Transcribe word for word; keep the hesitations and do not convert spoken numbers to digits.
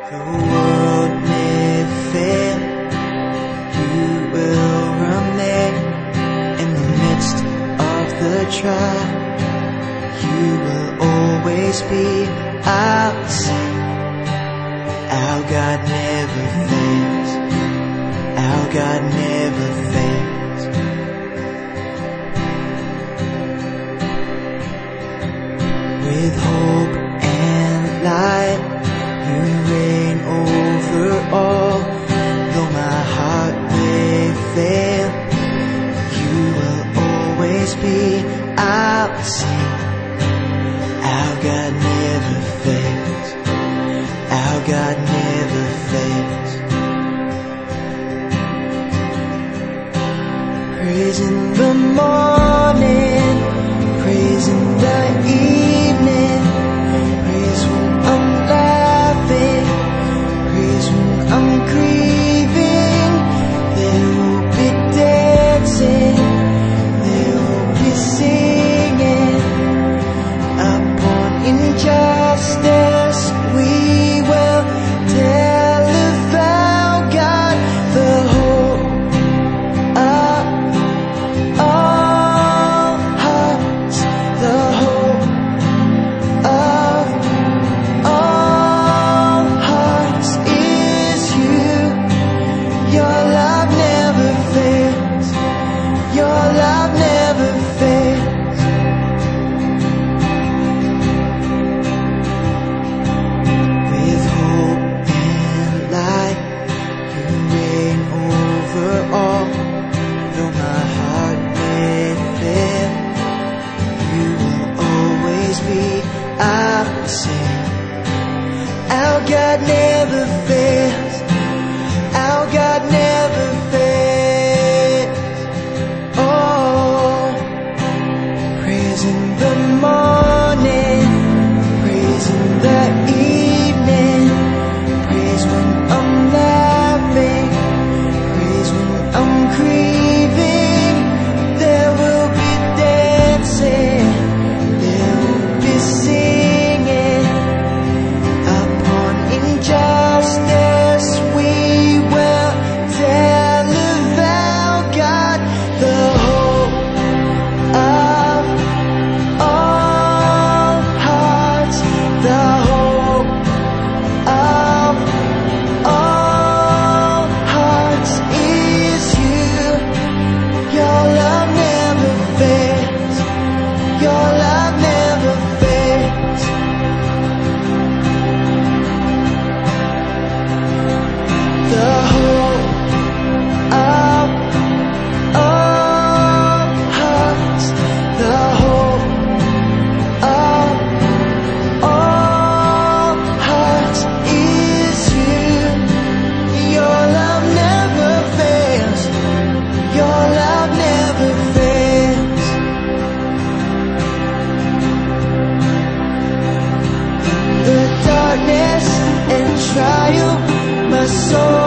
The world may fail, you will remain in the midst of the trial. You will always be our saint. Our God never fails. Our God never fails. With hope and light, you reign over all. Though my heart may fail, you will always be our saint. Our God never fails. Our God never fails. Praise in the morning, praise in the evening, praise when I'm laughing, praise when I'm grieving. There will be dancing, there will be singing. Upon injustice we will tell of our God, the hope of all hearts, the hope of all hearts is you. Your love never fails. Your love never fails. With hope and light, you reign over all. Though my heart may fail, you will always be our saint. Our God never fails. Our God never fails. Oh, praise in the morning, praise in the evening, praise when I'm laughing, praise when I'm grieving. There will be dancing, there will be singing. Upon injustice we will tell of our God, the hope of all hearts, the hope of all hearts is you. Your love never fails. Your love never fails. The hope of all hearts, the hope of all hearts is you. Your love never fails. Your love never fails. In the darkness and trial, my soul